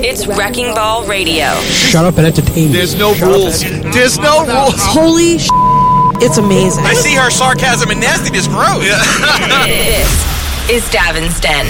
It's Wrecking Ball Radio. Shut up and entertain me. There's no rules. There's no rules. Holy sh**. It's amazing. I see her sarcasm and nastiness grow. This is Davin's Den.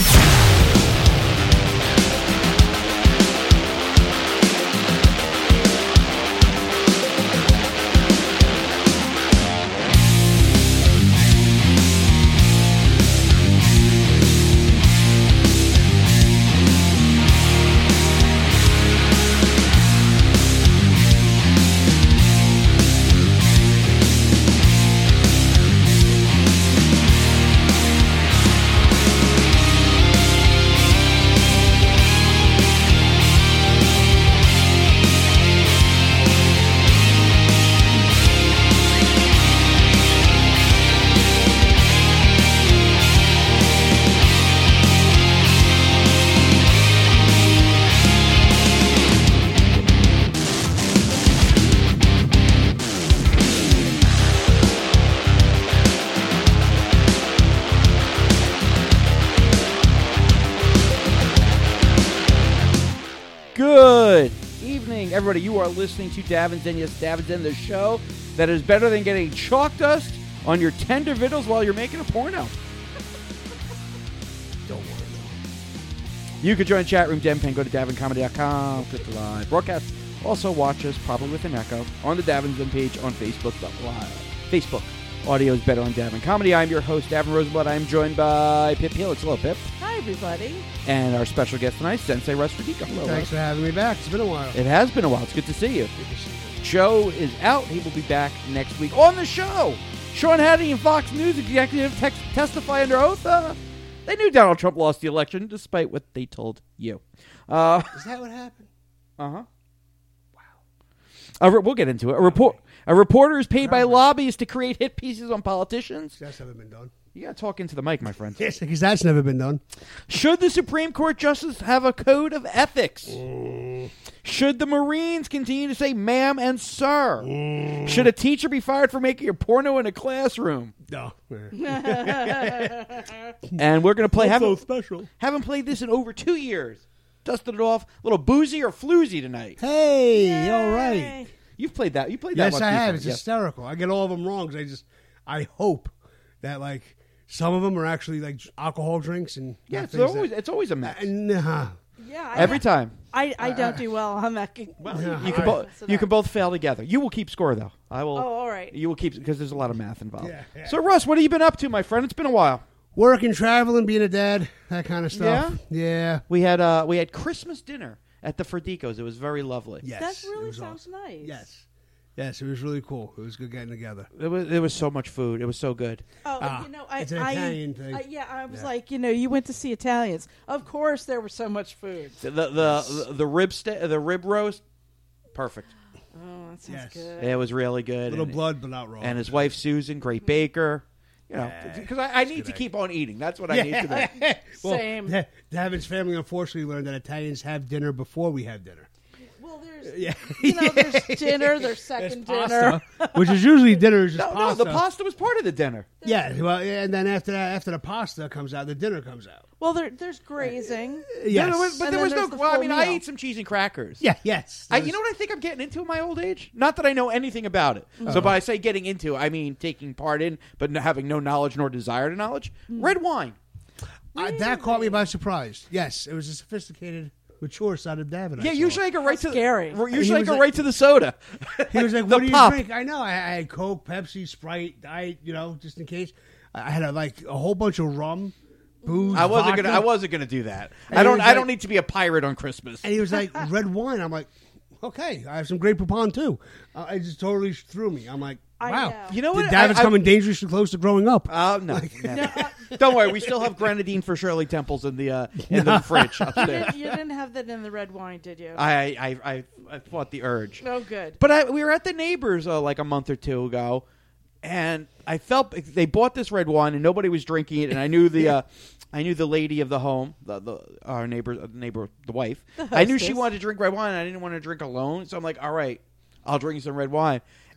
Good evening, everybody. You are listening to Davin's Den. Yes, Davin's Den, the show that is better than getting chalk dust on your tender vittles while you're making a porno. Don't worry. You could join the chat room, DenPen. Go to DavinComedy.com. Click the live broadcast. Also watch us, probably with an echo, on the Davin's Den page on Facebook. Facebook. Audio is better on Davin Comedy. I'm your host, Davin Rosenblatt. I'm joined by Pip Helix. Hello, Pip. Hi, everybody. And our special guest tonight, Sensei Russ Fadico. Hello, Thanks for having me back. It's been a while. It has been a while. It's good to see you. Joe is out. He will be back next week on the show. Sean Hannity and Fox News executive testify under oath. They knew Donald Trump lost the election, despite what they told you. Is that what happened? Uh-huh. Wow. We'll get into it. A reporter is paid by lobbyists to create hit pieces on politicians. That's never been done. You got to talk into the mic, my friend. Yes, because that's never been done. Should the Supreme Court justice have a code of ethics? Should the Marines continue to say ma'am and sir? Should a teacher be fired for making a porno in a classroom? No. And we're going to play... so special. Haven't played this in over 2 years. Dusted it off. A little boozy or floozy tonight. Hey, Yay. all right. You've played that. You played that Yes, once I have. before. It's Yes. hysterical. I get all of them wrong because I hope that, like, some of them are actually, like, alcohol drinks and... Yeah, not it's things always, that- it's always a mess. Nah. Yeah, Every time. I don't do well on that. Well, Yeah. you can you can both fail together. You will keep score though. I will. Oh, all right. You will keep because there's a lot of math involved. Yeah. So Russ, what have you been up to, my friend? It's been a while. Working, traveling, being a dad, that kind of stuff. Yeah. We had Christmas dinner at the Ferdicos. It was very lovely. Yes. That it really was sounds awesome. nice. Yes, it was really cool. It was good getting together. There was so much food. It was so good. Oh, it's an Italian thing. I was like, you went to see Italians. Of course, there was so much food. The rib roast, perfect. Oh, that sounds Yes. good. It was really good. Little And- blood, but not raw. And his wife Susan, great baker. You know, because I need to keep on eating. That's what I need to do. Well, Same. Davin's family unfortunately learned that Italians have dinner before we have dinner. Well, there's Yeah. there's dinner, there's second dinner. Which is usually dinner is just No, pasta. the pasta was part of the dinner. Yeah, well, and then after the pasta comes out, the dinner comes out. Well, there's grazing. Yes. But And there then was no. there's the Well, I full mean, I meal. ate some cheese and crackers. Yeah, yes. You know what I think I'm getting into in my old age? Not that I know anything about it. So by I say getting into, I mean taking part in, but having no knowledge nor desire to knowledge. Red wine. That caught me by surprise. Yes, it was a sophisticated, mature side of Davin. Yeah, usually I go right to scary. Usually I was go like- right to the soda. He was like, The "What do you pop. drink?" I know. I had Coke, Pepsi, Sprite, Diet. Just in case. I had a whole bunch of rum, booze. I wasn't vodka. gonna do that. And I he was don't like- need to be a pirate on Christmas. And he was like, "Red wine." I'm like, "Okay, I have some Grey Poupon too." It just totally threw me. I'm like, I "Wow, know. You know what? Davin's I- coming dangerously close to growing up." No, never. Don't worry. We still have grenadine for Shirley Temples in the fridge upstairs. You didn't have that in the red wine, did you? I fought the urge. Oh, good. But we were at the neighbors like a month or two ago, and I felt they bought this red wine and nobody was drinking it, and I knew the lady of the home, our neighbor, the wife. I knew she hostess. wanted to drink red wine. And I didn't want to drink alone, so I'm like, all right, I'll drink some red wine.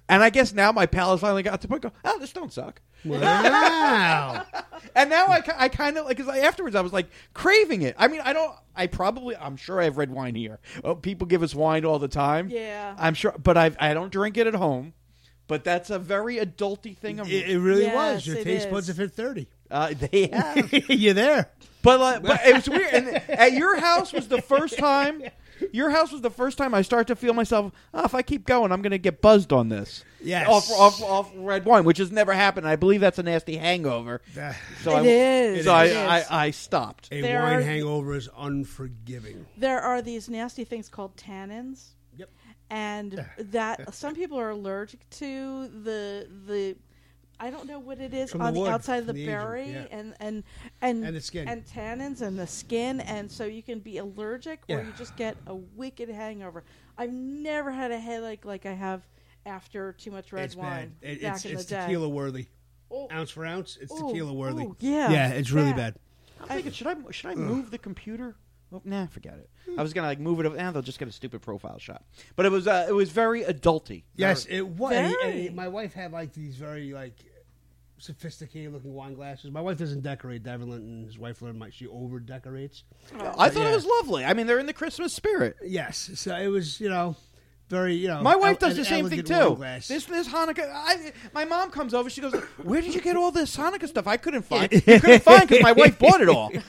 And I guess now my palate finally got to the point. Go, oh, this don't suck. Wow. And now I kind of like, because afterwards I was like craving it. I mean, I'm sure I have red wine here. Oh, people give us wine all the time. Yeah. I'm sure, but I don't drink it at home. But that's a very adulty thing. It really Yes, was. Your it taste is. buds have hit 30. They have. You're there. But it was weird. And at your house was the first time. Your house was the first time I start to feel myself. Oh, if I keep going, I'm going to get buzzed on this. Yes. Off red wine, which has never happened. I believe that's a nasty hangover. So It is. So It is. I stopped. A There wine are- hangover is unforgiving. There are these nasty things called tannins. Yep. And that some people are allergic to the I don't know what it is From on the the wood, outside of the from the agent, berry yeah. and And the skin. and tannins and the skin, and so you can be allergic or Yeah. you just get a wicked hangover. I've never had a headache like I have after too much red It's wine bad. back in It's the day. tequila worthy. Oh. Ounce for ounce, it's Ooh, tequila worthy. ooh, yeah. Yeah, it's really bad. I'm thinking, should I move the computer? Oh, nah, forget it. I was gonna move it. They'll just get a stupid profile shot. But it was very adulty. Yes, it was. And Very. my wife had like these very like sophisticated looking wine glasses. My wife doesn't decorate. Devin and his wife learned she over decorates. I thought it was lovely. I mean, they're in the Christmas spirit. Yes, so it was very My wife does an the same thing elegant wine too. glass. This Hanukkah. My mom comes over. She goes, "Where did you get all this Hanukkah stuff? I couldn't find. You couldn't find because my wife bought it all."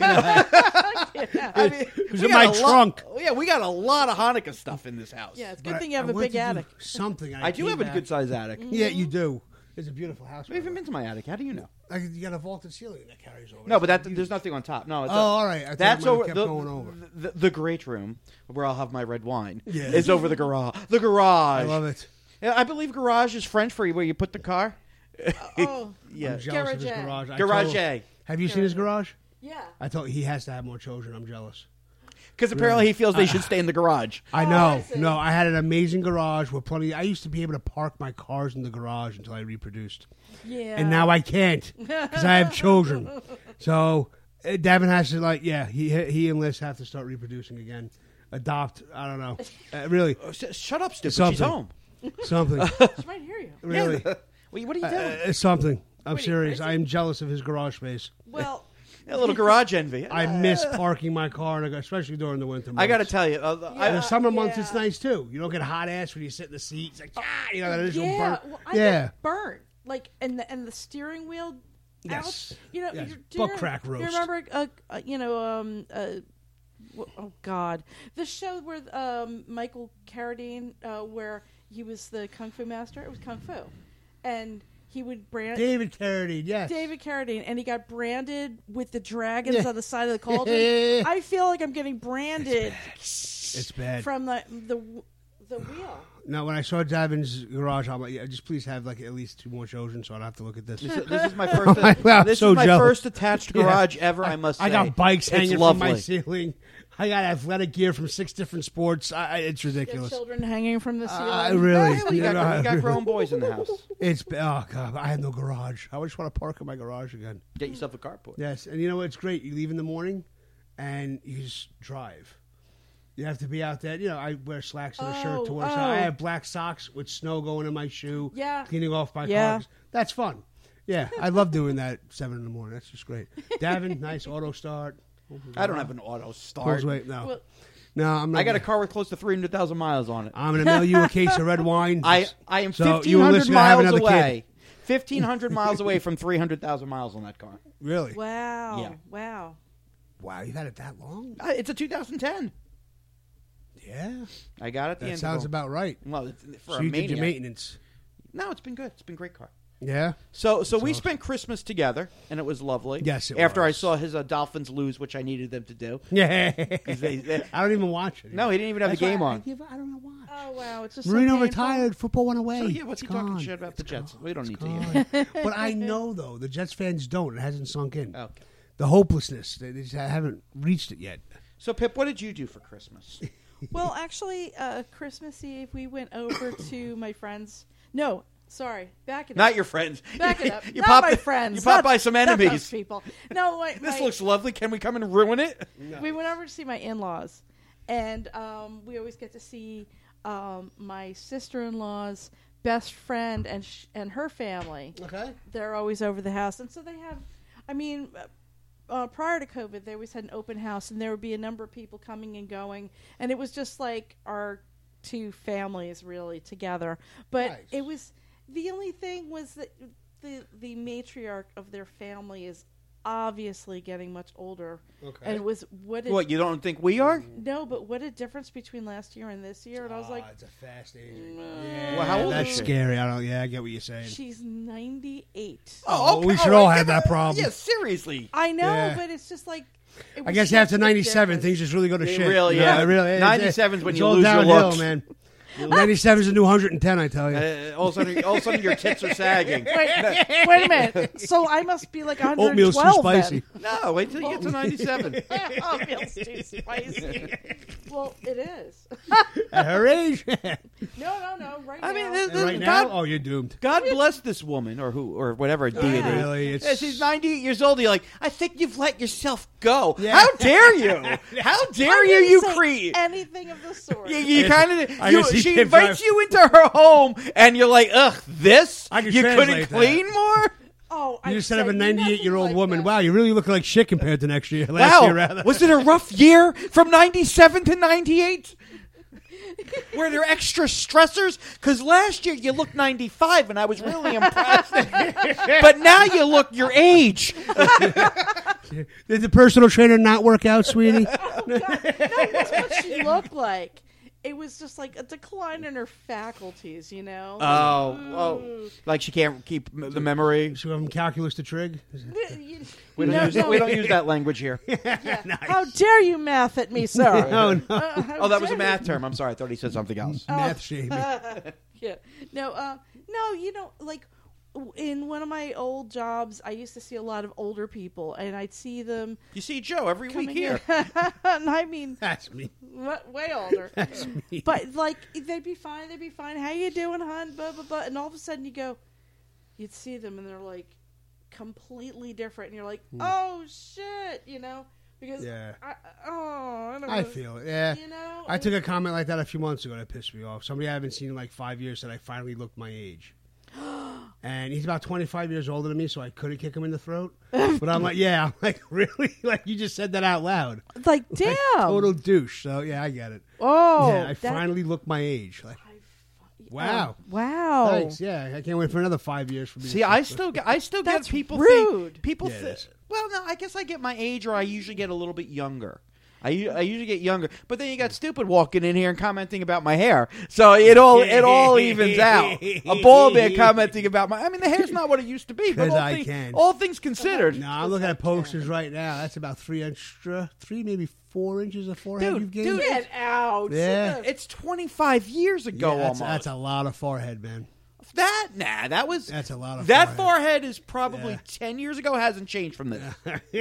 I mean, It was we in got my a trunk. Yeah, we got a lot of Hanukkah stuff in this house. Yeah, it's a good But thing you have I a went big to do attic. Something. I do came have a back- good sized attic. Yeah, you do. It's a beautiful house. I haven't been to my attic. How do you know? You got a vaulted ceiling that carries over. No, but there's nothing on top. No, it's all right. I thought that's it might have over kept the, going over. The great room where I'll have my red wine. Yeah. Is over the garage. The garage. I love it. Yeah, I believe garage is French for where you put the car. Oh, Yeah. I'm jealous of his Garage. garage. I Garage. told him- Have you seen his garage? yeah. I told he has to have more children. I'm jealous. Because apparently he feels they should stay in the garage. I Oh, know. I see. No, I had an amazing garage with plenty. I used to be able to park my cars in the garage until I reproduced, Yeah. and now I can't because I have children. So Devin has to he and Liz have to start reproducing again. Adopt. I don't know. Really, Shut up, stupid. Something. She's home. something. She might hear you. Really, Wait, what are you doing? something. I'm What are you, serious. crazy? I am jealous of his garage space. Well, A little garage envy. I miss parking my car, especially during the winter months. I got to tell you. In the summer months, yeah. it's nice too. You don't get hot ass when you sit in the seat. It's like, that initial yeah. burn. Well, I get burnt. Like, and the steering wheel. Yes. Ouch. You know, Yes. do Butt you- crack do roast. You remember, oh God, the show where Michael Carradine, where he was the kung fu master. It was kung fu, and he would brand David Carradine, yes. David Carradine, and he got branded with the dragons Yeah. on the side of the cauldron. I feel like I'm getting branded It's bad. from the wheel. No, when I saw Davin's garage, I'm like, just please have like at least 2 more children, so I don't have to look at this. This is my first. Wow, this so is my jealous. first attached garage ever. I must say. I got bikes It's hanging from lovely. my ceiling. I got athletic gear from 6 different sports. It's Get ridiculous. children hanging from the ceiling. Really, Yeah, we got grown boys in the house. It's oh god, I have no garage. I just want to park in my garage again. Get yourself a carport. Yes, and you know what's great? You leave in the morning, and you just drive. You have to be out there. You know, I wear slacks and a shirt to work. So I have black socks with snow going in my shoe. Yeah. Cleaning off my Yeah. car. That's fun. Yeah, I love doing that at 7 in the morning. That's just great. Davin, nice auto start. I don't have an auto start. Pulls weight. No. Well- No, I'm not. I got a car with close to 300,000 miles on it. I'm going to mail you a case of red wine. I am So you 1,500 and Liz are gonna have miles another away. 1,500 miles away from 300,000 miles on that car. Really? Wow. Yeah. Wow. Wow, you've had it that long? It's a 2010. Yeah. I got it at the That end. sounds about right. Well, for So a you did your maniac. maintenance. No, it's been good. It's been a great car. Yeah? So we awesome. spent Christmas together, and it was lovely. Yes, it After I was. saw his Dolphins lose, which I needed them to do. Yeah. 'Cause they- I don't even watch it. No, he didn't even have That's the game why on. I don't know why. Oh wow. It's just Marino so painful. retired. Football went away. So, yeah, what's It's he talking gone. shit about the It's Jets? gone. We don't It's need to hear. gone. But I know, though, the Jets fans don't. It hasn't sunk in. Okay. The hopelessness. They just haven't reached it yet. So, Pip, what did you do for Christmas? Well, actually, Christmas Eve we went over to my friends. No, sorry, back it up. Not your friends. Back it up. You Not pop- my friends. You pop Not- by some not those enemies. people. No, This looks lovely. Can we come and ruin it? We went over to see my in-laws, and we always get to see my sister-in-law's best friend and her family. Okay. They're always over the house, and so they have. I mean, prior to COVID, they always had an open house, and there would be a number of people coming and going, and it was just like our two families really together. But Nice. it was the only thing was that the matriarch of their family is obviously getting much older. Okay. And it was What, you don't think we are? no, but what a difference between last year and this year. And I was like, it's a fast age. Well, how old that's is she? scary. I get what you're saying. she's 98. Oh, we should all have that problem. Yeah, seriously. I know, Yeah. but it's just like. It I was guess such after a 97, difference. things just really go to shit. really, You know, yeah. it really is. 97 's when It's you all lose your downhill, looks. man. 97 is a new 110, I tell you. All of a sudden your tits are sagging. Wait a minute. So I must be like 112 Oatmeal's too spicy. then. No, wait till you get to 97. Oatmeal's too spicy. Well, it is. At her age. No. Right I mean, now. this- right God- now, oh, you're doomed. God bless this woman or whatever deity. Really, Yeah, she's 98 years old. You're like, I think you've let yourself go. Yeah. How dare you? How dare I you, didn't you say creep? anything of the sort. You kind I of can see she Tim invites drive- you into her home, and you're like, ugh, this I can you couldn't translate that. clean more. Oh, You I just said of a nothing 98-year-old like woman. that. Wow, you really look like shit compared to next year. Last year, rather. Was it a rough year from 97 to 98? Were there extra stressors? Because last year you looked 95, and I was really impressed. But now you look your age. Did the personal trainer not work out, sweetie? Oh, God. No, that's what she looked like. It was just like a decline in her faculties, you know? Oh, like she can't keep the memory. So from calculus to trig? We don't use that language here. How dare you math at me, sir? Oh, no. Oh, that was a math term. I'm sorry. I thought he said something else. Math shaming. Yeah. No, you know, like in one of my old jobs, I used to see a lot of older people, and I'd see them You see Joe every week coming here. in. And I mean, That's me. way older. That's me. But like, they'd be fine. How you doing, hon? Blah blah blah. And all of a sudden, you'd see them, and they're like completely different, and you're like, oh shit, you know? Because Yeah. I don't I know. feel it, yeah. You know, I took a comment like that a few months ago that pissed me off. Somebody I haven't seen in like 5 years said I finally looked my age. And he's about 25 years older than me, so I couldn't kick him in the throat. But I'm like, really? Like, you just said that out loud. like, damn. Total douche. So, yeah, I get it. Oh, yeah, I finally looked my age. Like, wow. Wow. Thanks. Yeah, I can't wait for another 5 years for me. See, I still get That's people rude. think people. Yeah, it is. Well, no, I guess I get my age, or I usually get a little bit younger. I usually get younger, but then you got stupid walking in here and commenting about my hair, so it all evens out. A bald man commenting about my. I mean, the hair's not what it used to be, but 'Cause all things considered. No, I'm looking at posters right now. That's about 3 maybe 4 inches of forehead Dude, you've gained. Get out. Yeah. It's 25 years ago Yeah, almost. that's a lot of forehead, man. That was That's a lot of that forehead. forehead is probably Yeah. 10 years ago. Hasn't changed from this.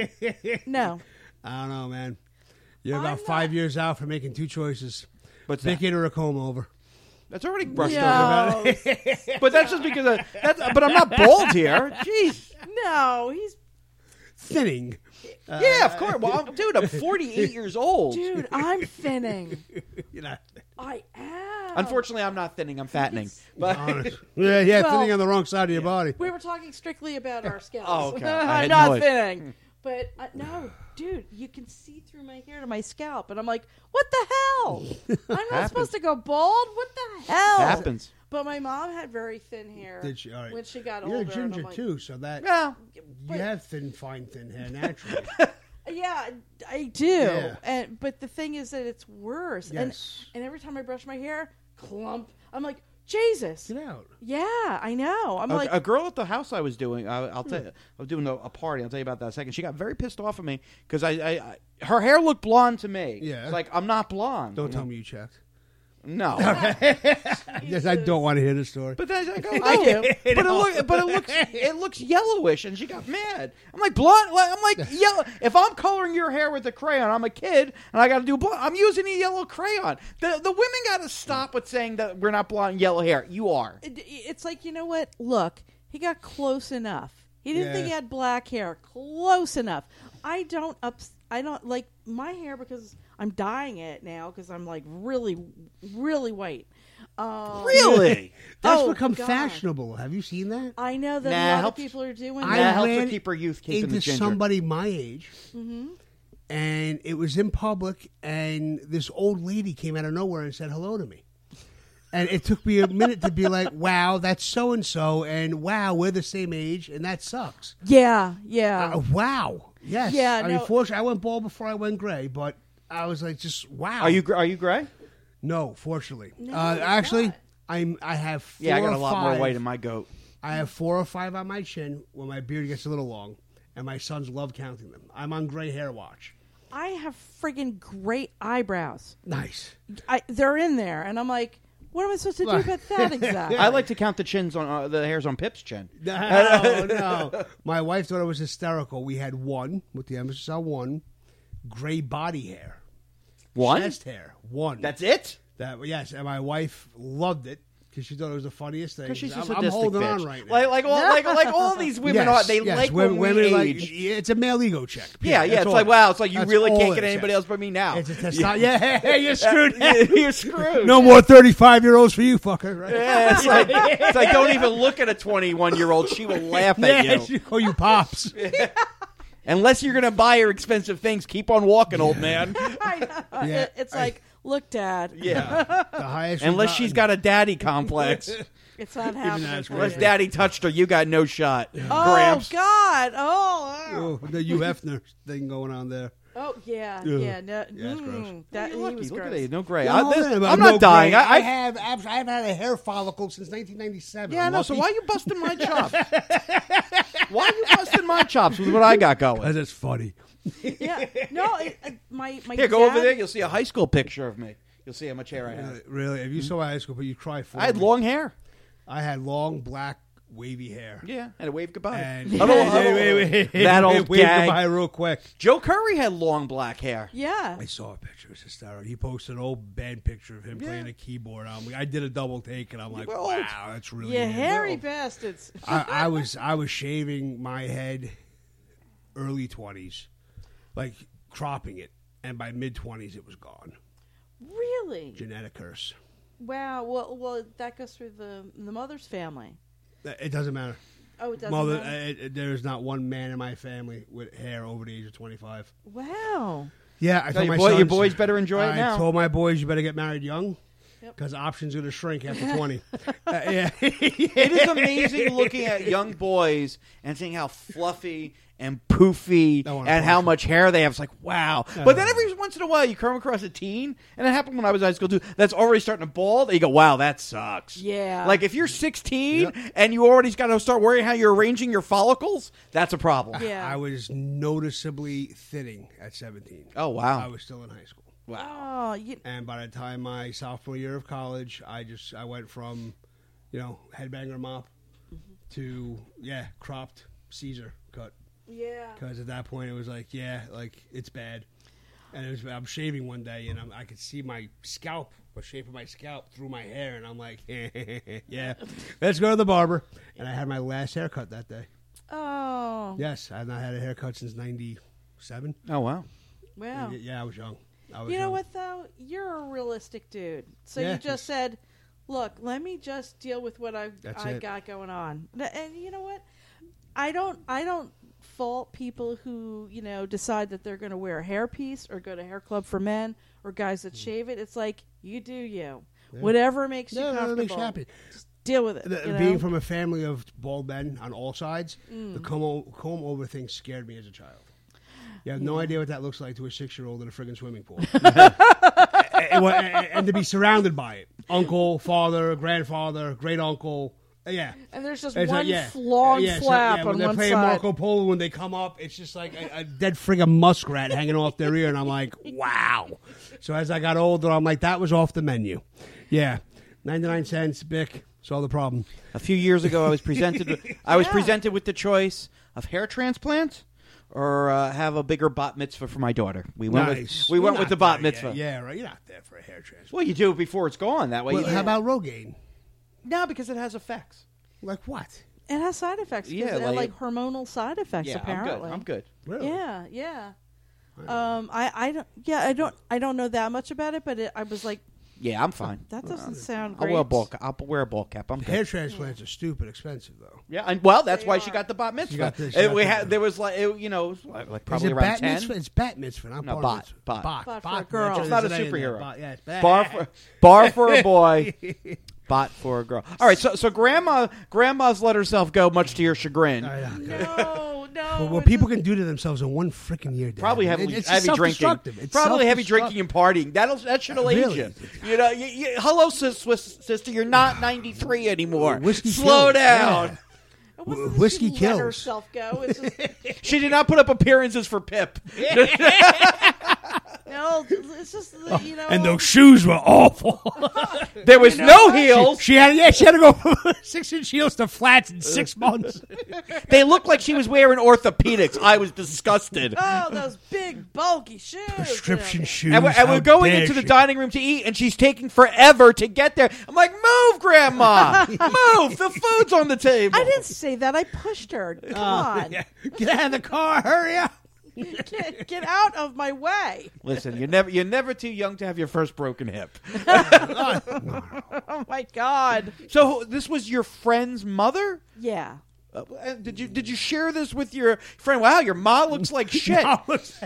No. I don't know, man. You're I'm about not- 5 years out for making 2 choices: What's that? Bickett or a comb over. That's already brushed No. over. But that's just because but I'm not bald here. Jeez. No, he's Thinning. Yeah, of course. Well, dude, I'm 48 years old. dude. I'm thinning. You know, I am. Unfortunately, I'm not thinning. I'm fattening. But honest. Yeah, Well, thinning on the wrong side of your body. We were talking strictly about our scalps. Oh, okay. I I'm had no not idea. thinning. But no, dude, you can see through my hair to my scalp, and I'm like, what the hell? I'm not Happens. supposed to go bald. What the hell? happens. But my mom had very thin hair. Did she? All right. When she got You're a older, and I'm ginger like, too, so that Well, you have thin hair naturally. Yeah, I do. Yeah. But the thing is that it's worse. Yes. And every time I brush my hair, clump. I'm like, Jesus. Get out. Yeah, I know. I'm like, a girl at the house I was doing, I'll tell you, I was doing a party. I'll tell you about that in a second. She got very pissed off at me because her hair looked blonde to me. Yeah. It's like, I'm not blonde. Don't tell me you checked. No. Yes, I don't want to hear the story. But then I go, I do. it looks yellowish, and she got mad. I'm like blonde. I'm like yellow. If I'm coloring your hair with a crayon, I'm a kid, and I got to do blonde. I'm using a yellow crayon. The women got to stop with saying that we're not blonde and yellow hair. You are. it's like, you know what? Look, he got close enough. He didn't Yeah. think he had black hair. Close enough. I don't like my hair because I'm dyeing it now because I'm like really, really white. Oh, Really? That's Oh, become God. fashionable. Have you seen that? I know that Nah, a lot helps- of people are doing I That that. helps her ran keep her youth, keeping the into ginger. somebody my age, Mm-hmm. and it was in public, and this old lady came out of nowhere and said hello to me. And it took me a minute to be like, wow, that's so-and-so, and wow, we're the same age, and that sucks. Yeah. Wow. Yes. Yeah, I mean, no- fortunately, I went bald before I went gray, but I was like, just wow. Are you gray? No, fortunately. No, actually, it's I have 4 Yeah, I got or a lot more 5. white in my goat. I have 4 or 5 on my chin when my beard gets a little long, and my sons love counting them. I'm on gray hair watch. I have friggin' great eyebrows. Nice. They're in there, and I'm like, what am I supposed to do about that exactly? I like to count the chins on the hairs on Pip's chin. No. My wife thought it was hysterical. We had one, with the emphasis on one, gray body hair. One? Chest hair. One. That's it? Yes, and my wife loved it because she thought it was the funniest thing. Because she's a I'm sadistic holding bitch. on right now. Like all these women are. They like when we age. It's a male ego check. Yeah, that's it's all like, it wow, is. it's like you That's really all can't it get is, anybody yes. else but me now. It's a testosterone. Yeah, you're screwed. You're screwed. No more 35-year-olds for you, fucker. Right? Yeah, it's like don't even look at a 21-year-old. She will laugh at you. She call you pops. Unless you're going to buy her expensive things, keep on walking, old man. I know. Yeah, It's like, look, Dad. Yeah. The highest. Unless we've she's gotten. got a daddy complex. It's not happening. that's for Unless me. daddy touched her, you got no shot. Oh, Gramps. God. Oh, Oh, the Hugh Hefner thing going on there. oh, yeah. Ugh. Yeah. No, Yeah, it's gross. That, You're he lucky. was Look gross. at you. No gray. No, I'm no not dying. gray. I I've had a hair follicle since 1997. Yeah, I I'm know. So lucky. why are you busting my chops? Why are you busting my chops with what I got going? Because it's funny. Yeah. No, my Here, go dad, over there. You'll see a high school picture of me. You'll see how much hair I have. Really, if you saw my high school, but you cry for I had me. long hair. I had long, black, wavy hair. Yeah, and a wave goodbye. And That old wave gag. goodbye real quick. Joe Curry had long black hair. Yeah. I saw a picture. It was hysterical. He posted an old band picture of him playing a keyboard. I did a double take, and I'm like, We're old. wow, that's really Yeah, good. hairy bastards. I was shaving my head early 20s, like cropping it, and by mid 20s it was gone. Really? Genetic curse. Wow. Well, that goes through the mother's family. It doesn't matter. Oh, it doesn't Mother, matter? there's not one man in my family with hair over the age of 25. Wow. Yeah, I Tell told my your sons, boys better enjoy it now. I told my boys you better get married young Yep. because options are going to shrink after 20. Yeah. It is amazing looking at young boys and seeing how fluffy and poofy I wanna and how punch much hair they have. It's like, wow. But then every once in a while you come across a teen, and it happened when I was in high school too, that's already starting to bald, and you go, wow, that sucks. Yeah. Like if you're 16 and you already got to start worrying how you're arranging your follicles, that's a problem. Yeah. I was noticeably thinning at 17. Oh, wow. I was still in high school. Wow. Oh, And by the time my sophomore year of college, I went from, headbanger mop to, cropped Caesar cut. yeah. Because at that point it was like, it's bad. And I'm shaving one day and I could see my scalp, the shape of my scalp through my hair. And I'm like, yeah, let's go to the barber. And I had my last haircut that day. Oh. Yes, I've not had a haircut since 97. Oh, wow. Wow. Yeah, I was young. You know what, though? You're a realistic dude. So Yeah. you just said, look, let me just deal with what I've That's it. got going on. And you know what? I don't fault people who, decide that they're going to wear a hairpiece or go to hair club for men or guys that shave it. It's like, you do you. Whatever makes you comfortable. That makes you happy. Just deal with it. Being from a family of bald men on all sides, the comb over thing scared me as a child. You have no idea what that looks like to a 6-year-old in a friggin' swimming pool. and to be surrounded by it. Uncle, father, grandfather, great uncle. Yeah. And there's just It's one like, long so, flap when on they're one playing side. Marco Polo, when they come up, it's just like a dead friggin' muskrat hanging off their ear, and I'm like, wow. So as I got older, I'm like, that was off the menu. Yeah. 99 cents, Bic, solved the problem. A few years ago, I was presented with the choice of hair transplant or have a bigger bat mitzvah for my daughter. We went Nice. with You're the not bat there mitzvah. yet. Yeah, right. You're not there for a hair transplant. Well, you do it before it's gone. That way. Well, you how about Rogaine? No, because it has effects. Like what? It has side effects. Yeah, It had, like- hormonal side effects. Yeah, apparently, I'm good. Really? Yeah. I don't know that much about it, but I was like, Yeah, I'm fine. That doesn't sound I'll great. wear a ball cap. I'm Hair good. transplants are stupid expensive, though. Yeah, and well, that's They why are. she got the bat mitzvah. got the- There was like, it was like probably Is it around bat 10. mitzvah? It's bat mitzvah. Not No, bar bot. mitzvah. Bot. Bot for a girl. It's not a There's an A in there. superhero. Bot, yeah, it's bat. Bar for a boy, bot for a girl. All right, so grandma's let herself go, much to your chagrin. No. What people can do to themselves in one freaking year, Dad. Probably heavy It's drinking. self-destructive. It's Probably heavy self-destructive. drinking and partying. That shit'll age Really? you. You know, hello, sister. You're not 93 anymore. Whiskey Slow kills. down. It wasn't that Whiskey she kills. let herself go. It's just, She did not put up appearances for Pip. no, it's just you know. And those shoes were awful. There was no heels. she had to go from 6-inch heels to flats in 6 months. They looked like she was wearing orthopedics. I was disgusted. Oh, those big bulky shoes. Prescription shoes. And we're going into the dining room to eat, and she's taking forever to get there. I'm like, move, Grandma. Move. The food's on the table. I didn't say that. I pushed her. Come on. Yeah. Get out of the car. Hurry up. Get out of my way. Listen, you're never too young to have your first broken hip. Oh, my God. So this was your friend's mother? Yeah. Did you share this with your friend? Wow, your mom looks like shit. No.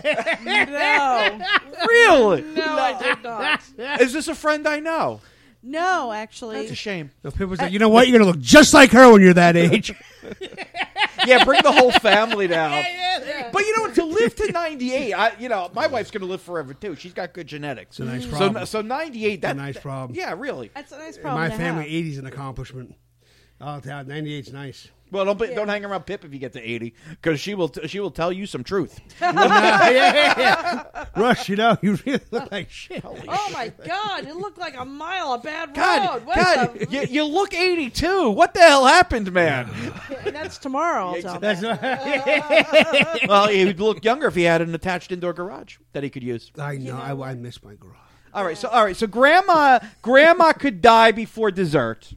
Really? No, I did not. Is this a friend I know? No, actually. That's a shame. The people's like, you know what? You're going to look just like her when you're that age. Yeah, bring the whole family down. But you know what? To live to 98, my wife's going to live forever too. She's got good genetics. It's a nice problem. So 98, that's a nice problem. Yeah, really. That's a nice In problem my to family, have. 80's an accomplishment. Oh, 98's nice. Well, don't hang around Pip if you get to 80, because she will tell you some truth. Yeah. Rush, you really look like shit. Oh, my God. You look like a mile of bad God, road. What God, the- you look 82. What the hell happened, man? And that's tomorrow. I'll tell That's you. Well, he would look younger if he had an attached indoor garage that he could use. I know. I miss my garage. All right, so grandma could die before dessert.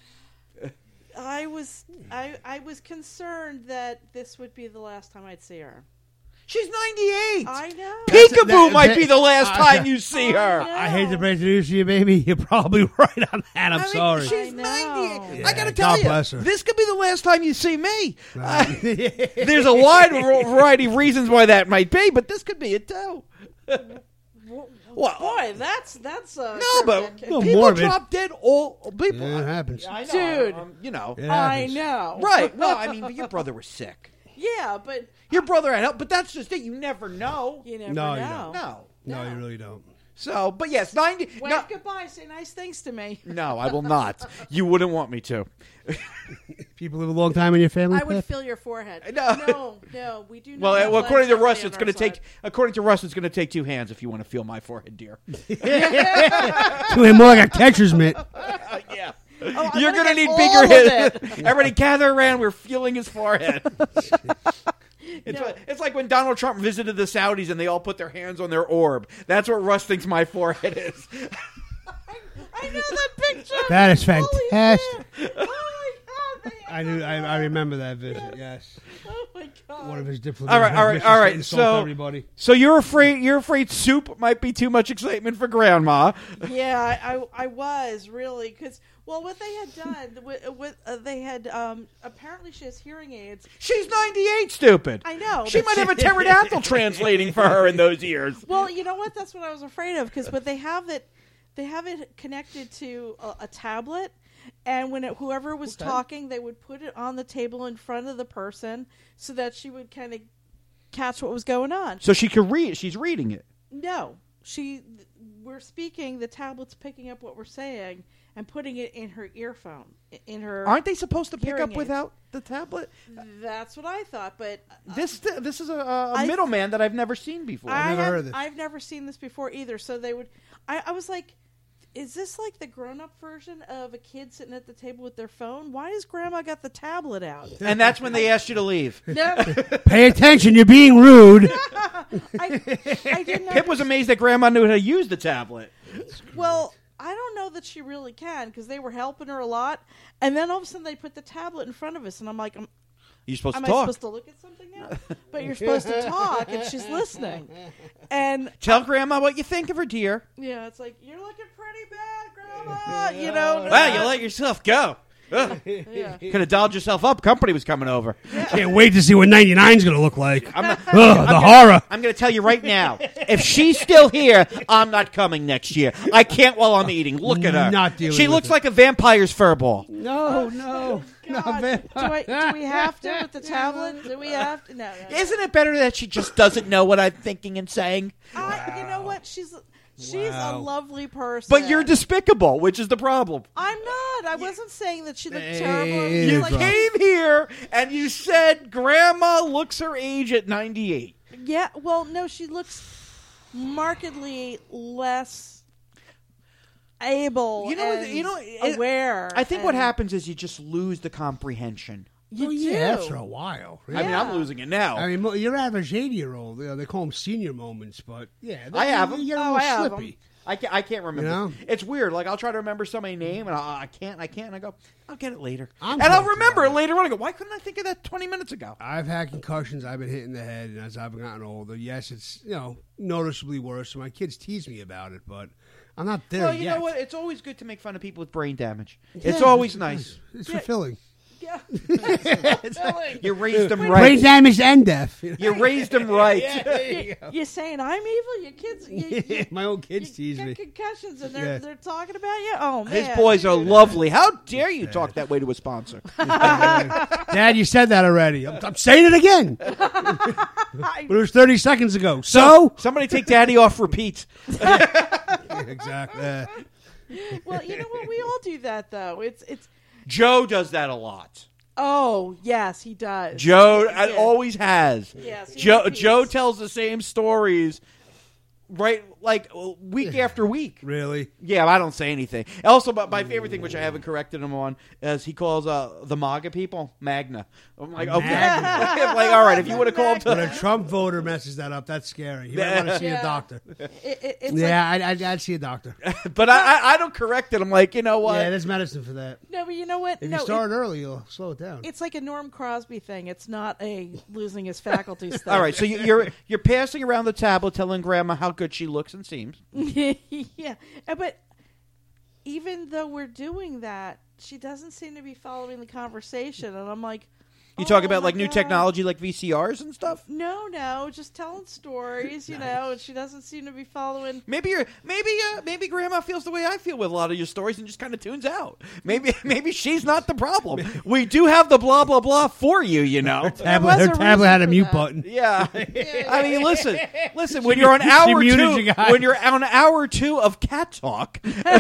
I was concerned that this would be the last time I'd see her. She's 98. I know. Peekaboo might be the last time you see her. I hate to break the news to you, baby. You're probably right on that. I'm sorry. She's I know. 98. Yeah, I got to God tell you, bless her. this could be the last time you see me. There's a wide variety of reasons why that might be, but this could be it too. Well, Boy, that's no, but No, people morbid. drop dead. All people. Yeah, it happens. I know, Dude. you know. It I happens. know. Right. Well, I mean, but your brother was sick. Yeah, but Your brother had help, but that's just it. You never know. you never No, you know. No. No, you really don't. So, but yes, 90. Wave No, goodbye. Say nice things to me. no, I will not. You wouldn't want me to. People live a long time in your family, I would Pip? feel your forehead. No. No, we do not. Well, have according to legs Russ, on it's our going to take. side. According to Russ, it's going to take 2 hands if you want to feel my forehead, dear. More like a catcher's mitt. Yeah. Oh, I You're wanna going to get need all bigger of hands. Everybody gather around. We're feeling his forehead. It's like when Donald Trump visited the Saudis and they all put their hands on their orb. That's what Russ thinks my forehead is. I know that picture. That is Holy fantastic. shit. Oh my God. I remember that visit. Yes, Oh my God. one of his diplomats. All right. So, everybody. so you're afraid soup might be too much excitement for Grandma. Yeah, I was really because what they had done, they had apparently she has hearing aids. She's 98, stupid. I know. She might have a pterodactyl translating for her in those years. Well, you know what? That's what I was afraid of because they have it connected to a tablet, and when whoever was talking, they would put it on the table in front of the person so that she would kind of catch what was going on. So she could read. She's reading it. No, we're speaking. The tablet's picking up what we're saying and putting it in her earphone. In her. Aren't they supposed to pick hearing up aids. without the tablet? That's what I thought, but This is a middleman that I've never seen before. never heard of this. I've never seen this before either. So they would. I was like, is this like the grown-up version of a kid sitting at the table with their phone? Why has Grandma got the tablet out? And that's when they asked you to leave. No, Pay attention, you're being rude. I didn't. Pip was amazed that Grandma knew how to use the tablet. Well, I don't know that she really can because they were helping her a lot, and then all of a sudden they put the tablet in front of us, and I'm like, You're supposed Am to I talk. supposed to look at something now? But you're supposed to talk, and she's listening. And Tell Grandma what you think of her, dear. yeah, it's like, you're looking pretty bad, Grandma. You know. Well, you let yourself go. Yeah. Could have dolled yourself up. Company was coming over. Can't wait to see what 99's going to look like. I'm not, The horror. I'm going to tell you right now. If she's still here, I'm not coming next year. I can't while I'm eating. Look at her. Not dealing She with looks it. like a vampire's furball. No. God, do we have to with the tablet? Do we have to? No. Isn't it better that she just doesn't know what I'm thinking and saying? You know what? She's a lovely person. But you're despicable, which is the problem. I'm not. I wasn't saying that she looked Hey, terrible. it You is Like, wrong. came here and you said Grandma looks her age at 98. yeah. Well, no, she looks markedly less able. Aware. I think what and happens is you just lose the comprehension. You Oh, do. yeah, after a while. I mean, Yeah. I'm losing it now. I mean, your average 80-year-old, they call them senior moments, but yeah, I have 'em. You get a Oh, little I have 'em. slippy. I can't remember. You know? It's weird. Like, I'll try to remember somebody's name, and I can't. And I go, I'll get it later. I'm and I'll guilty remember of it later on. I go, why couldn't I think of that 20 minutes ago? I've had concussions. I've been hit in the head, and as I've gotten older, yes, it's noticeably worse. So my kids tease me about it, but I'm not there Well, you yet. know what? It's always good to make fun of people with brain damage. It's always nice. It's fulfilling. Yeah. You raised them Brain right. damage and death. You raised them right. You're saying I'm evil? Your kids, you My old kids tease get me. concussions, and Yeah. they're talking about you. Oh man, His boys are lovely. How dare you talk that way to a sponsor? Dad, you said that already. I'm saying it again. But it was 30 seconds ago. So? Somebody take Daddy off repeat. Exactly. Well, you know what? We all do that, though. It's. Joe does that a lot. Oh yes, he does. Joe Yeah. always has. Yes, he Joe repeats. Joe tells the same stories, right? Like week after week. Really? Yeah, I don't say anything. Also, but my favorite thing, which I haven't corrected him on, is he calls the MAGA people Magna. I'm like, okay, Magna. like all right, if you would have called When a Trump voter messes that up, that's scary. You might want to see Yeah. a doctor. It's Yeah, I'd see a doctor. but I don't correct it. I'm like, you know what? Yeah, there's medicine for that. no, but you know what? If no, you start early, you'll slow it down. it's like a Norm Crosby thing. It's not a losing his faculties thing. All right, so you're passing around the tablet, telling Grandma how good she looks and seems. Yeah, but even though we're doing that, she doesn't seem to be following the conversation, and I'm like, You talk oh about my like new God. technology, like VCRs and stuff. No, just telling stories, you know, and she doesn't seem to be following. Maybe Grandma feels the way I feel with a lot of your stories and just kind of tunes out. Maybe she's not the problem. We do have the blah blah blah for you, you know. was Her a tablet had a reason for mute that. button. Yeah, I mean, listen. When you're on hour muted two, you guys. when you're on hour 2 of Cat Talk,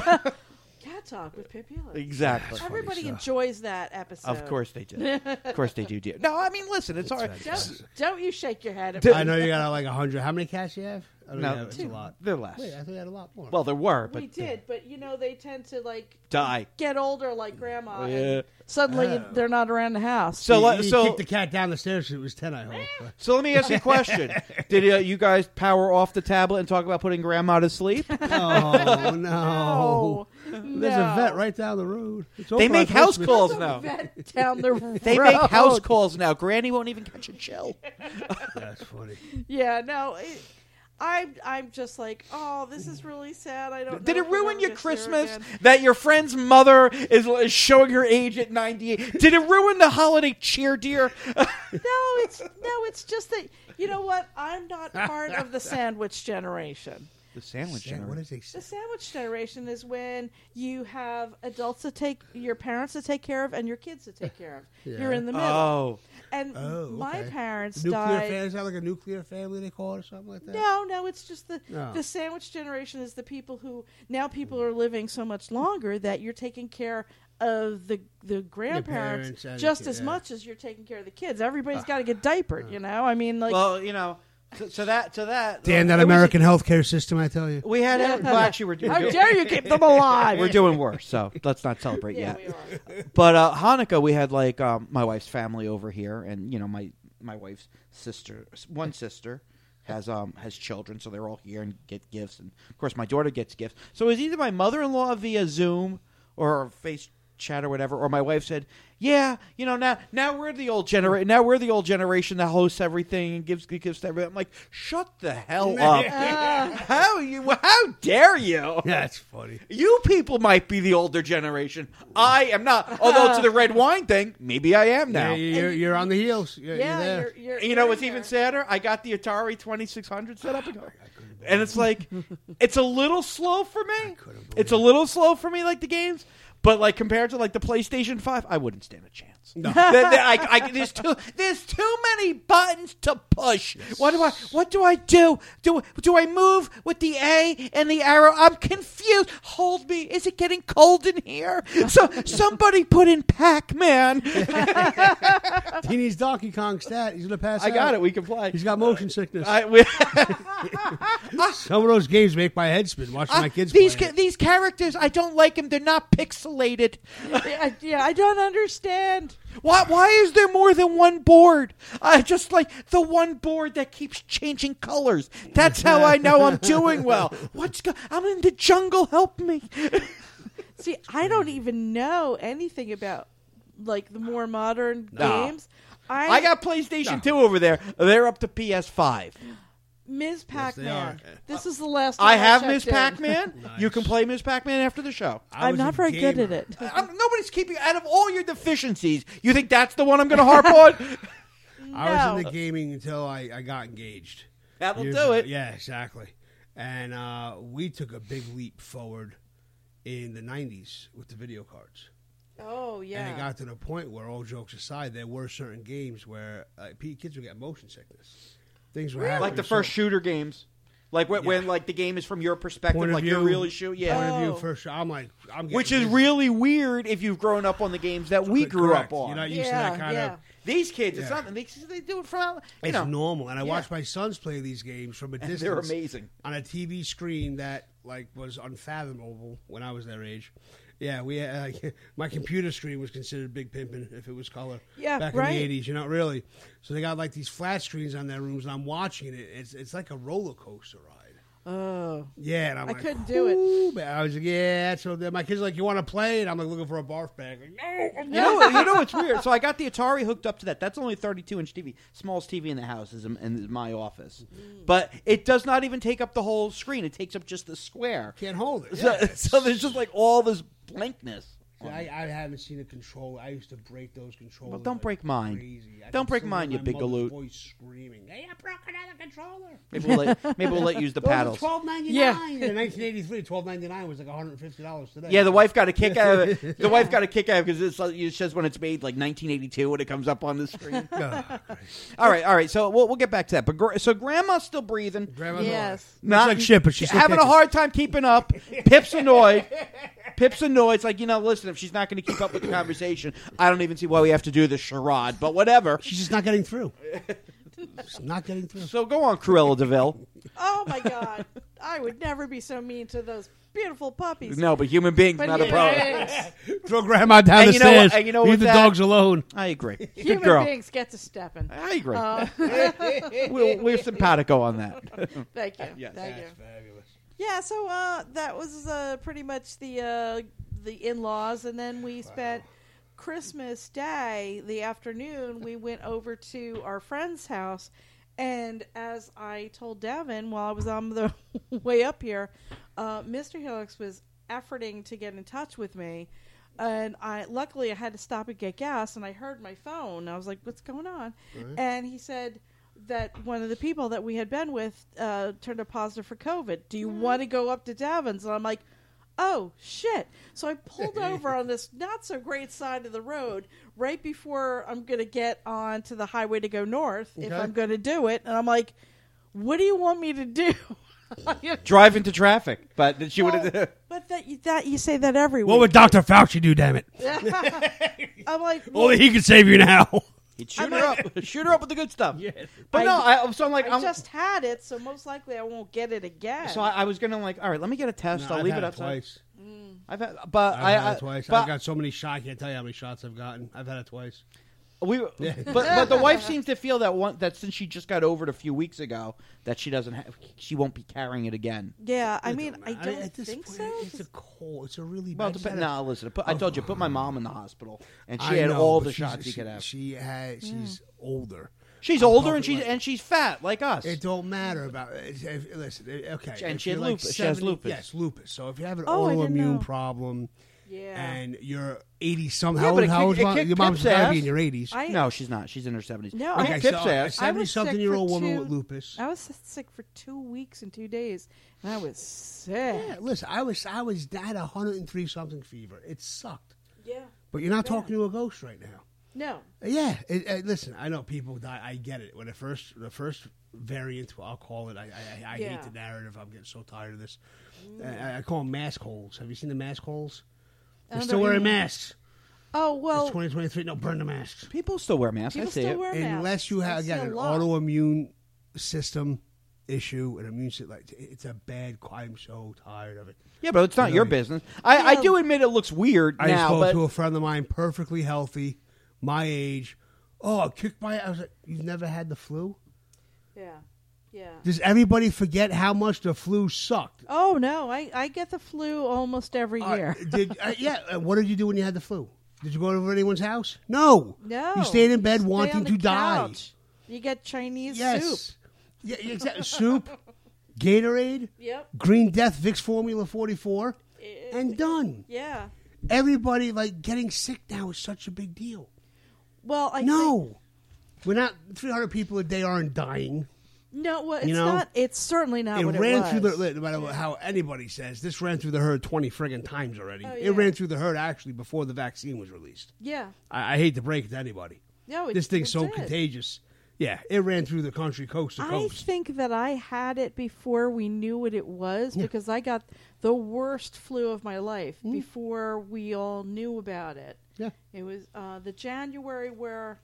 Cat Talk with Pippi Lynch. exactly. Everybody enjoys that episode. Of course they do. Of course they do. Dear. No, I mean, listen. It's all right. Don't you shake your head at I me. know you got like 100. How many cats you have? I don't No, know. It's a lot. They're less. Wait, I thought you had a lot more. Well, there were, but We did, but you know they tend to like die. get older like grandma, Yeah. and suddenly they're not around the house. So, you so kicked the cat down the stairs. It was 10, I hope. So let me ask you a question. Did you guys power off the tablet and talk about putting Grandma to sleep? Oh, no. no, There's a vet right down the road. It's They open make on house Christmas. calls now. vet down the road. They make house calls now. Granny won't even catch a chill. That's funny. Yeah, no. I'm just like, oh, this is really sad. I don't. Did know it if we'll ruin ever your get to see her Christmas again. that your friend's mother is showing her age at 98? Did it ruin the holiday cheer, dear? It's just that you know what? I'm not part of the sandwich generation. The sandwich What is The it? sandwich generation is when you have adults to take your parents to take care of and your kids to take care of. Yeah. You're in the middle. Oh. And Oh, my okay. parents Nuclear died. family? Is that like a nuclear family they call it or something like that? No, it's just No. the sandwich generation is the people who now people are living so much longer that you're taking care of the grandparents parents and the just kid, as yeah. much as you're taking care of the kids. Everybody's got to get diapered, you know. I mean, like, Well, you know, to that. Damn that it was- American healthcare system, I tell you. We had. Well, actually, how dare you keep them alive? we're doing worse, so let's not celebrate yeah, yet. we are. But Hanukkah, we had like my wife's family over here, and you know my wife's one sister has children, so they're all here and get gifts, and of course my daughter gets gifts. So it was either my mother-in-law via Zoom or face chat or whatever, or my wife said, yeah, now we're the old generation. Now we're the old generation that hosts everything and gives to everything. I'm like, shut the hell up! How dare you? That's funny. You people might be the older generation. I am not. Although to the red wine thing, maybe I am now. Yeah, you're on the heels. You're there. You know what's even sadder? I got the Atari 2600 set up, and it's like, it's a little slow for me. It's a little slow for me, like the games. But like compared to like the PlayStation 5, I wouldn't stand a chance. No. There's too many buttons to push. What do I do? Do I move with the A and the arrow? I'm confused. Hold me. Is it getting cold in here? So somebody put in Pac-Man. He needs Donkey Kong stat. He's gonna pass. I got it. We can play. He's got motion sickness. Some of those games make my head spin. Watching my kids play. These characters, I don't like them. They're not pixelated. Yeah, I don't understand. Why is there more than one board? I just like the one board that keeps changing colors. That's how I know I'm doing well. I'm in the jungle. Help me. See, I don't even know anything about like the more modern games. I got PlayStation 2 over there. They're up to PS5. Ms. Pac-Man. Yes, this is the last I time have checked Ms. in. Pac-Man. Nice. You can play Ms. Pac-Man after the show. I'm not very good at it. Nobody's keeping out of all your deficiencies. You think that's the one I'm going to harp on? I was into gaming until I got engaged. That'll Years do ago. it. Yeah, exactly. And we took a big leap forward in the 90s with the video cards. Oh, yeah. And it got to the point where, all jokes aside, there were certain games where kids would get motion sickness. Things were happening. Like the first shooter games. Like when like the game is from your perspective, Point of like view. you're really shooting. Yeah. Point of view Oh. first. I'm getting Which is busy. really weird if you've grown up on the games that we grew Correct. up on. You're not used to that kind of. These kids, it's Yeah. not. They do it from. It's normal, and I watched my sons play these games from a And distance. they're amazing. On a TV screen that like was unfathomable when I was their age. Yeah, we my computer screen was considered big pimping if it was color. Yeah, back right. in the 80s, not really. So they got like these flat screens on their rooms, and I'm watching it. It's like a roller coaster ride. Oh. Yeah, and I'm I like, couldn't do it. "Ooh," but I was like, yeah. So my kids are like, you want to play? And I'm like looking for a barf bag. Like, no, You know what's weird? So I got the Atari hooked up to that. That's only a 32-inch TV. Smallest TV in the house is in my office. But it does not even take up the whole screen. It takes up just the square. can't hold it. So, Yeah. so there's just like all this blankness. See, I haven't seen a controller. I used to break those controllers. Well, don't like break mine. crazy. I Don't could break still mine, hear you my big mother's galoot. voice screaming, "Hey, I broke another controller." Maybe we'll let you use the paddles. $12.99. Yeah. In 1983, $12.99 was like $150 today. Yeah, the wife got a kick out of it. The wife got a kick out of it because it says when it's made like 1982 when it comes up on the screen. All right. So we'll get back to that. But so Grandma's still breathing. Grandma's Yes. Not like shit, but she's still having a kicking. hard time keeping up. Pip's annoyed. It's like, listen, if she's not going to keep up with the conversation, I don't even see why we have to do this charade. But whatever. She's just not getting through. She's not getting through. So go on, Cruella DeVille. Oh, my God. I would never be so mean to those beautiful puppies. No, but human beings But not a human problem. beings, Throw Grandma down And the you know what- stairs. and you know Leave what the that- dogs alone. I agree. Good human girl. beings get to stepping. I agree. Uh, We're simpatico on that. Thank you. Yes. Thank you. Fabulous. Yeah, so that was pretty much the in-laws, and then we spent Christmas Day, the afternoon, we went over to our friend's house, and as I told Devin while I was on the way up here, Mr. Helix was efforting to get in touch with me, and luckily I had to stop and get gas, and I heard my phone. I was like, what's going on? Right. And he said that one of the people that we had been with turned up positive for COVID. Do you want to go up to Devin's? And I'm like, oh, shit. So I pulled over on this not-so-great side of the road right before I'm going to get on to the highway to go north, if Okay. I'm going to do it. And I'm like, what do you want me to do? Drive into traffic. But she would have. But that you say that every What week. would Dr. Fauci do, damn it? I'm like, Only he can save you now. He'd shoot her up. Shoot her up with the good stuff. Yeah. But I'm like, I just had it, so most likely I won't get it again. So I was gonna all right, let me get a test. I'll I've leave had it outside. twice. I've had, but I've had it twice. but I've got so many shots. I can't tell you how many shots I've gotten. I've had it twice. But the wife seems to feel that since she just got over it a few weeks ago, that she won't be carrying it again. Yeah, I mean, I At don't this think point, so. It's a cold. It's a really Well, bad. no, listen. I told you, put my mom in the hospital, and she I had know, all but the shots you could have. She's older. She's I'm older, and talking she's fat like us. It don't matter about. Listen, okay. And if she had you're like lupus. She has lupus. Yes, lupus. So if you have an Oh, I didn't know. autoimmune problem Yeah. and you're 80 some, Yeah, how but old? it How kick- old? it Your kicked mom's Pip's got to ass. be in your 80s. No, she's not. She's in her 70s. No, It Okay, kicked so Pip's a ass. I was sick 70-something-year-old for woman two- with lupus. I was sick for 2 weeks and 2 days, and I was sick. Yeah, listen, I had 103 something fever. It sucked. Yeah. But you're not talking to a ghost right now. No. Yeah, listen, I know people die. I get it. When the first variant, I'll call it. I Yeah. hate the narrative. I'm getting so tired of this. I call them mask holes. Have you seen the mask holes? They're don't still know wearing what you mean. masks. Oh It's well. 2023. No, burn the masks. People still wear masks. People I see still it. wear masks. Unless you I have see again a an lot. autoimmune system issue, an immune system. Like, it's a bad. I'm so tired of it. Yeah, but it's not your business. I Yeah. do admit it looks weird I now, spoke but to a friend of mine, perfectly healthy, my age. Oh, I kicked my. I was like, you've never had the flu? Yeah. Yeah. Does everybody forget how much the flu sucked? Oh no, I get the flu almost every year. What did you do when you had the flu? Did you go over anyone's house? No. No. You stayed in bed Stay wanting on the to die. couch. You get Chinese Yes. soup. Yeah, exactly. Soup, Gatorade, Yep. Green Death, Vicks Formula 44, and done. Yeah. Everybody getting sick now is such a big deal. Well, I think, No, we're not. 300 people a day aren't dying. no. Well, it's You know? not. It's certainly not. It what ran it was. through the. No matter how anybody says, this ran through the herd 20 friggin' times already. Oh, It yeah. ran through the herd actually before the vaccine was released. Yeah. I hate to break it to anybody. No. This thing's so it did. contagious. Yeah, it ran through the country coast to I coast. think that I had it before we knew what it was because I got the worst flu of my life before we all knew about it. Yeah. It was the January where,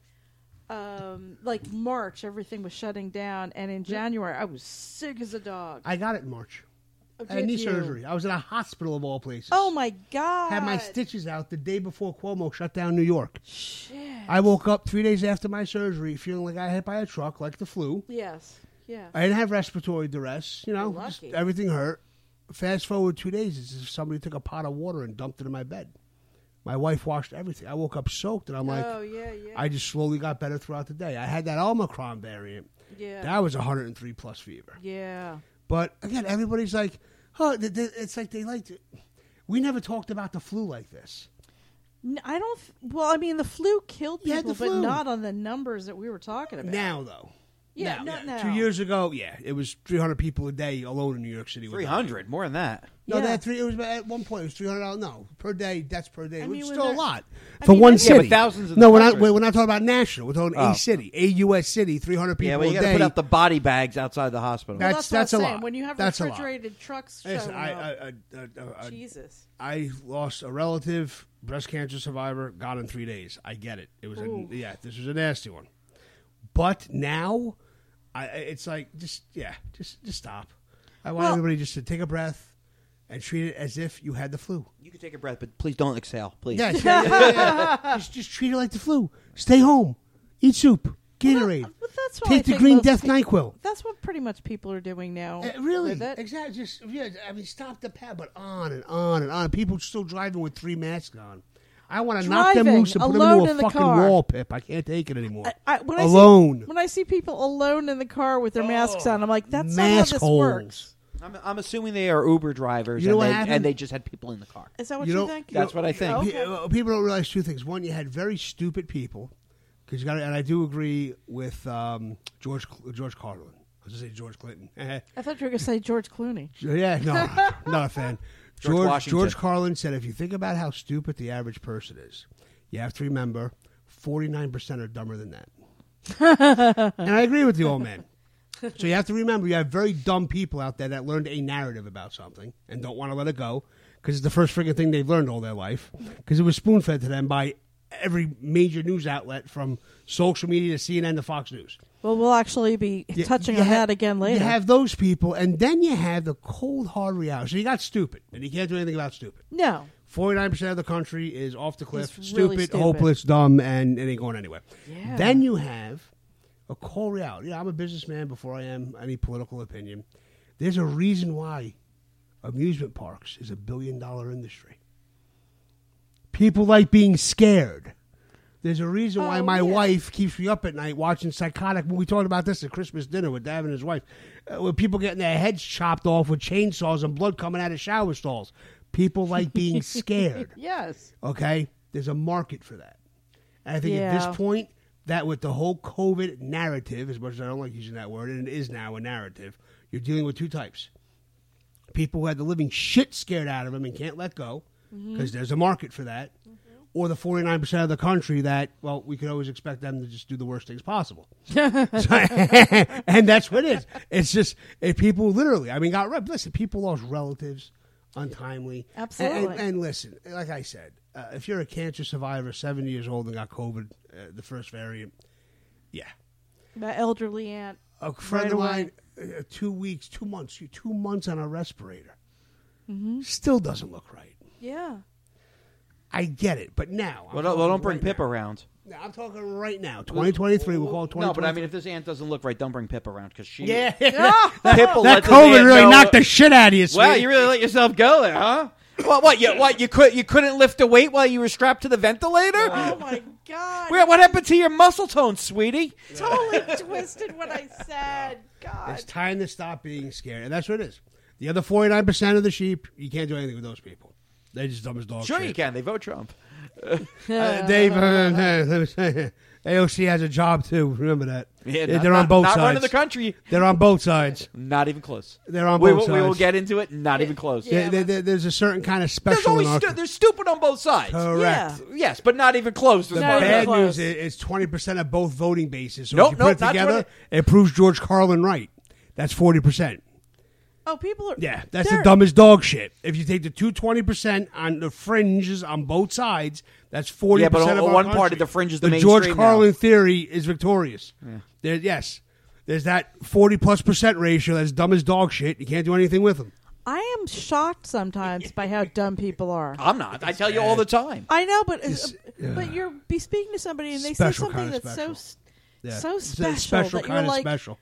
like March, everything was shutting down, and in January I was sick as a dog. I got it in March. Oh, I had did knee you? surgery. I was in a hospital of all places. Oh my god! Had my stitches out the day before Cuomo shut down New York. Shit. I woke up 3 days after my surgery feeling like I got hit by a truck, like the flu. Yes. Yeah. I didn't have respiratory duress. You know, You're just lucky. everything hurt. Fast forward 2 days, it's as if somebody took a pot of water and dumped it in my bed. My wife washed everything. I woke up soaked, and I'm like, oh yeah, yeah. I just slowly got better throughout the day. I had that Omicron variant. yeah. That was 103 plus fever. yeah. But again, everybody's like, oh, it's like they like to. We never talked about the flu like this. I don't. Well, I mean, the flu killed You had people, the but flu. not on the numbers that we were talking about. Now, though. Yeah, not now. 2 years ago, it was 300 people a day alone in New York City. 300, more than that. No, Yeah. they had it was at one point. It was $300. No, per day. Deaths per day. I It mean, was when still a they're- lot I for mean, one that's- city. Yeah, but thousands in No, the we're not. country. We're not talking about national. We're talking Oh. a city, a U.S. city. 300 people Yeah, well, you a got to day. put out the body bags outside the hospital. Well, That's- that's a what I'm saying. lot. When you have That's a lot. refrigerated trucks Listen, showing up. Jesus. Jesus. I lost a relative, breast cancer survivor, gone in 3 days. I get it. It was Ooh. this was a nasty one. But now, it's like just stop. I want Well- everybody just to take a breath and treat it as if you had the flu. You can take a breath, but please don't exhale, please. Yes, yeah. Just treat it like the flu. Stay home, eat soup, Gatorade, But that's what I take the think Green most Death people- NyQuil. That's what pretty much people are doing now. Really, with it. exactly. Just stop the pad, but on and on and on. People still driving with 3 masks on. I want to knock them Driving, loose and put them alone into a in the fucking car. wall, Pip. I can't take it anymore. When Alone. when I see people alone in the car with their masks on, I'm like, that's not how Mask this holes. works. I'm assuming they are Uber drivers, You know what and happened? they just had people in the car. Is that what You you, know- think? That's what I think. Okay. People don't realize 2 things. One, you had very stupid people, because you got, and I do agree with George Carlin. I was going to say George Clinton. I thought you were going to say George Clooney. Yeah, no, not a fan. George Washington. George Carlin said, if you think about how stupid the average person is, you have to remember 49% are dumber than that. And I agree with the old man. So you have to remember you have very dumb people out there that learned a narrative about something and don't want to let it go because it's the first friggin' thing they've learned all their life because it was spoon-fed to them by every major news outlet from social media to CNN to Fox News. Well, we'll actually be touching on that again later. You have those people, and then you have the cold, hard reality. So you got stupid, and you can't do anything about stupid. No. 49% of the country is off the cliff, It's really stupid, stupid. hopeless, dumb, and it ain't going anywhere. Yeah. Then you have a cold reality. I'm a businessman before I am any political opinion. There's a reason why amusement parks is $1 billion industry. People like being scared. There's a reason why my wife keeps me up at night watching psychotic. We talked about this at Christmas dinner with Dad and his wife. With people getting their heads chopped off with chainsaws and blood coming out of shower stalls. People like being scared. Yes. Okay? There's a market for that. And I think at this point, that with the whole COVID narrative, as much as I don't like using that word, and it is now a narrative, you're dealing with two types. People who had the living shit scared out of them and can't let go, because there's a market for that. Or the 49% of the country that, well, we could always expect them to just do the worst things possible. And that's what it is. It's just, people literally, I mean, listen, people lost relatives untimely. Absolutely. And listen, like I said, if you're a cancer survivor, 70 years old, and got COVID, the first variant, yeah. My elderly aunt. A friend right of mine, 2 weeks, 2 months, 2 months on a respirator. Still doesn't look right. Yeah. I get it, but now. Well, don't bring Pip around. No, I'm talking right now. 2023, we'll call it 2023. No, but I mean, if this aunt doesn't look right, don't bring Pip around because she. Yeah. Pip will That let this COVID aunt really know- knocked the shit out of you, Wow, sweetie. you really let yourself go there, huh? What? You couldn't lift a weight while you were strapped to the ventilator? Oh, my God. What happened to your muscle tone, sweetie? Totally twisted what I said. God. It's time to stop being scared. And that's what it is. The other 49% of the sheep, you can't do anything with those people. They're just dumb as dog Sure shit. you can. They vote Trump. Dave, let me say, AOC has a job too. Remember that. Yeah, they're on both not sides. running the country. They're on both sides. Not even close. They're on we both will, we will sides. get into it. Not even close. Yeah. There's a certain kind of There's special. always in our- there's stupid on both sides. Correct. Yeah. Yes, but not even close. The Not even bad close. news is 20% of both voting bases. So Nope, if you put it not together, 20. it proves George Carlin right. That's 40%. Oh, people are. Yeah, that's they're- the dumbest dog shit. If you take the 20% on the fringes on both sides, that's 40% Yeah, but of our one country. part of the fringe is the George mainstream Carlin now. theory is victorious. Yes, there's that 40+% ratio that's dumb as dog shit. You can't do anything with them. I am shocked sometimes by how dumb people are. I'm not. I tell you all the time. I know, but yeah. but you're be speaking to somebody and they Special say something kinda that's special. so It's a special special that you're kind of like, special.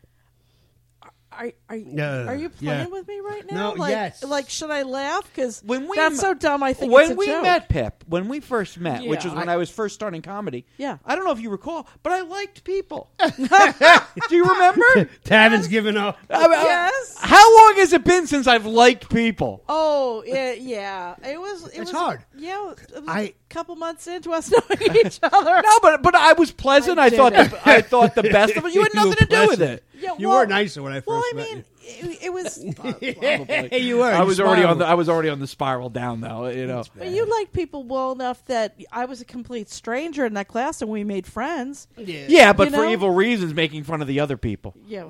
are you Yeah. playing with me right now? No, like, yes. Like, should I laugh? Because When we that's met- so dumb. I think when it's a we joke. met Pip, when we first met, which Yeah. was when I was first starting comedy. Yeah. I don't know if you recall, but I liked people. Do you remember? Tavin's giving up. Yes. How long has it been since I've liked people? Oh, yeah. It was hard. Yeah, it was I- a couple months into us knowing each other. No, but I was pleasant. I I thought did I thought the best of it. You had You were nothing to do with pleasant. it. Yeah, You well- were nicer when I first Well, I met mean, it was. you. You were. I You was already smiled. I was already on the spiral down, though. You know. But you like people well enough that I was a complete stranger in that class, and we made friends. Yeah, but You for know? evil reasons, making fun of the other people. Yeah.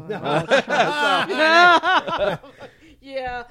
Yeah.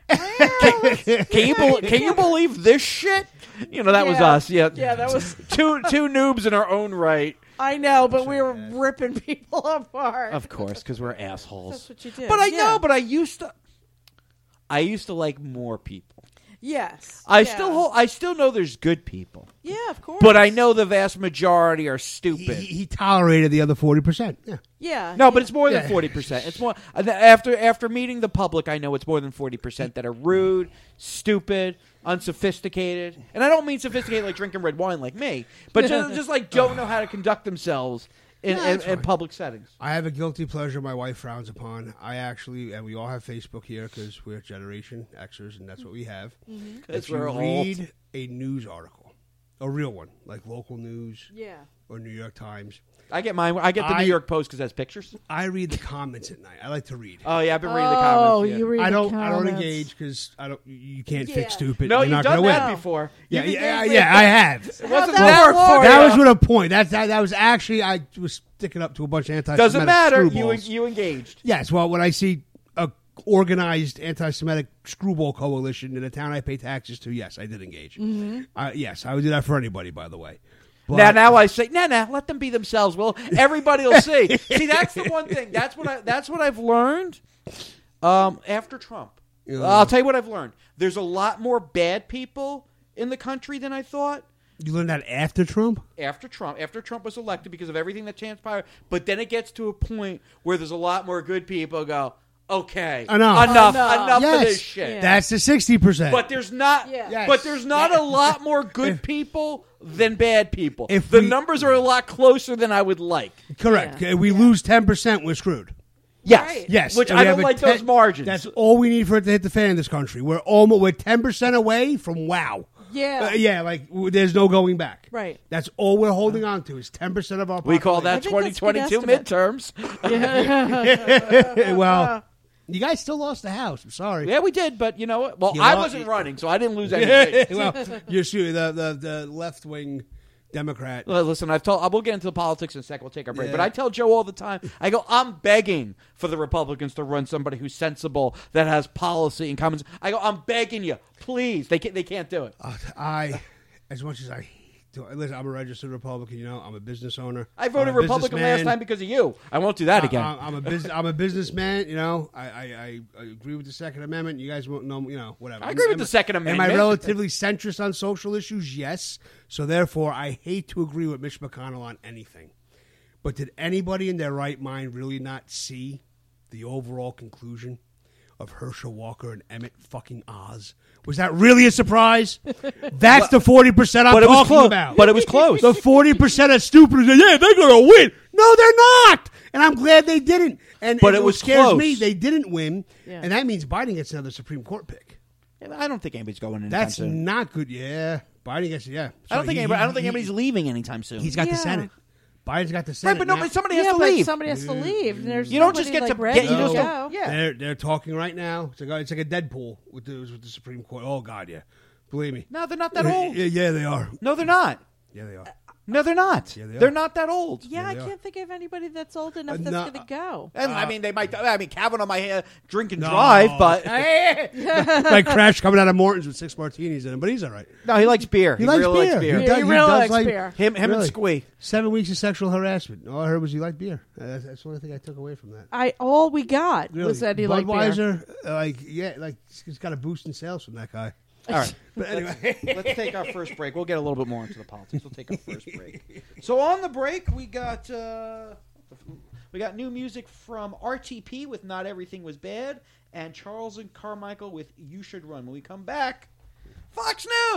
Can you believe this shit? You know, that was Yeah. us. Yeah, Yeah, that was- two noobs in our own right. I know, but we were ripping people apart. Of course, because we're assholes. That's what you did. But I Yeah. know. But I used to like more people. Yes. I Yeah. still know there's good people, Yeah, of course. but I know the vast majority are stupid. He tolerated the other 40%. Yeah. Yeah. No, but it's more than Yeah. 40%. It's more after meeting the public. I know it's more than 40% that are rude, stupid, unsophisticated, and I don't mean sophisticated like drinking red wine like me, but just like don't know how to conduct themselves in public settings. I have a guilty pleasure my wife frowns upon. And we all have Facebook here because we're Generation Xers, and that's what we have. Because If you we're old. read a news article, a real one, like local news Yeah. or New York Times, I get mine. I get the I- New York Post because it has pictures. I read the comments at night. I like to read. Oh yeah, I've been reading the Oh, comments. Yeah. you read I the don't comments. engage because you can't Yeah. fix stupid. No, You're you've not done gonna that win. before. Yeah, You yeah, engaged I have. It wasn't that work work? for That you. was with a point. That was actually I was sticking up to a bunch of anti-Semitic Doesn't matter. screwballs. You engaged. Yes, well, when I see a organized anti-Semitic screwball coalition in a town I pay taxes to, yes, I did engage. Yes, I would do that for anybody, by the way. But- Now I say, nah, let them be themselves. Well, everybody will see. See, that's the one thing. That's what I've learned after Trump. Yeah. I'll tell you what I've learned. There's a lot more bad people in the country than I thought. You learned that after Trump? After Trump was elected because of everything that transpired. But then it gets to a point where there's a lot more good people who go, okay, enough of this shit. Yeah. That's the 60%. But there's not. Yeah. Yes. But there's not a lot more good people than bad people. If The we- numbers are a lot closer than I would like. Correct. Yeah. If we lose 10%, we're screwed. Yes, Right. Yes. Which And I we don't have a like those margins. That's all we need for it to hit the fan in this country. We're 10% away from wow. Yeah. There's no going back. Right. That's all we're holding on to is 10% of our We call that I think that's a good 2022 estimate. midterms. Well, you guys still lost the house. I'm sorry. Yeah, we did, but you know what? Well, You I lost- wasn't running, so I didn't lose anything. Well, you're sure the left wing Democrat. Well, listen, we'll get into the politics in a second. We'll take our break. Yeah. But I tell Joe all the time, I go, I'm begging for the Republicans to run somebody who's sensible, that has policy and common sense. I go, I'm begging you, please. They can't do it. As much as I do, listen, I'm a registered Republican. I'm a business owner. I voted I'm a Republican last businessman. time because of you. I won't do that again. I'm a businessman. I agree with the Second Amendment. You guys won't know. Whatever. I agree with the Second Am Amendment. I relatively centrist on social issues? Yes. So therefore, I hate to agree with Mitch McConnell on anything. But did anybody in their right mind really not see the overall conclusion of Herschel Walker and Emmett fucking Oz? Was that really a surprise? That's the 40% I'm But it was talking close. about. But it was close. The 40% of stupid who say, yeah, they're going to win. No, they're not. And I'm glad they didn't. And But it what was scares close. me, they didn't win. Yeah. And that means Biden gets another Supreme Court pick. I don't think anybody's going anytime That's soon. not good. Yeah. Biden gets, yeah. I don't So think anybody's leaving anytime soon. He's got the Yeah. Senate. Biden's got the Senate. right, but now. somebody has Yeah, to but leave. somebody has to leave. And there's You don't just nobody, get to ready get- you just go. don't- yeah. They're talking right now. It's like a Deadpool with the Supreme Court. Oh God, yeah. Believe me. No, they're not that old. Yeah, they are. No, they're not. Yeah, they are. No, they're not. Yeah, they are. They're not that old. Yeah, Yeah, I they are. can't think of anybody that's old enough that's no, going to go. And I mean, they might. I mean, Kavanaugh might drink and No. drive, but Like Crash coming out of Morton's with 6 martinis in him, but he's all right. no, he likes beer. He likes really beer. likes beer. He Yeah, does- he he really does likes like- beer. Him and Really. Squee. 7 weeks of sexual harassment. All I heard was he liked beer. That's the only thing I took away from that. All we got Really. was that he liked beer. Budweiser, he's got a boost in sales from that guy. All right. But anyway, Let's take our first break. We'll get a little bit more into the politics. We'll take our first break. So on the break, we got new music from RTP with "Not Everything Was Bad" and Charles and Carmichael with "You Should Run." When we come back, Fox News.